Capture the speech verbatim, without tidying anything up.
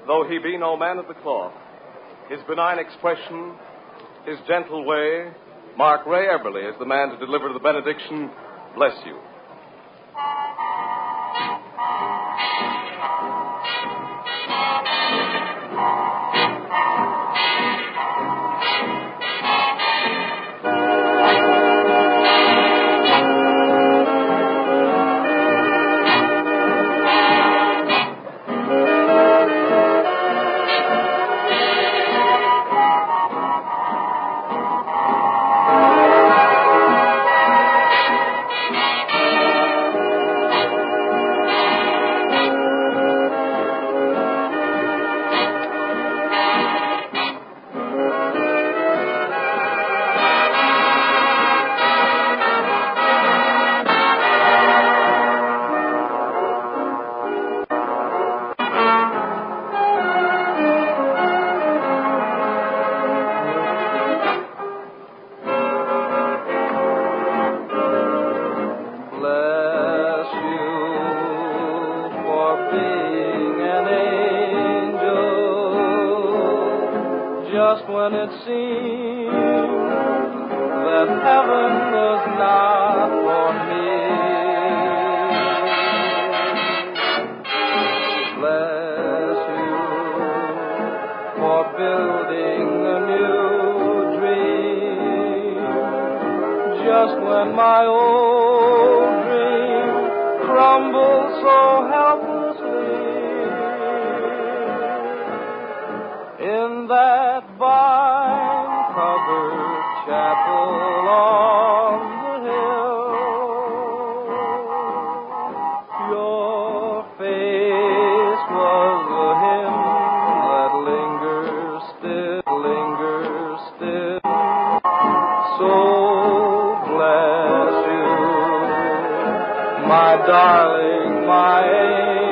though he be no man of the cloth. His benign expression, his gentle way, mark Ray Eberly as the man to deliver the benediction, bless you. Just when it seemed that heaven was not for me, bless you for building a new dream. Just when my old dream crumbled so helplessly, in that vine-covered chapel on the hill, your face was a hymn that lingers still, lingers still. So bless you, my darling, my angel.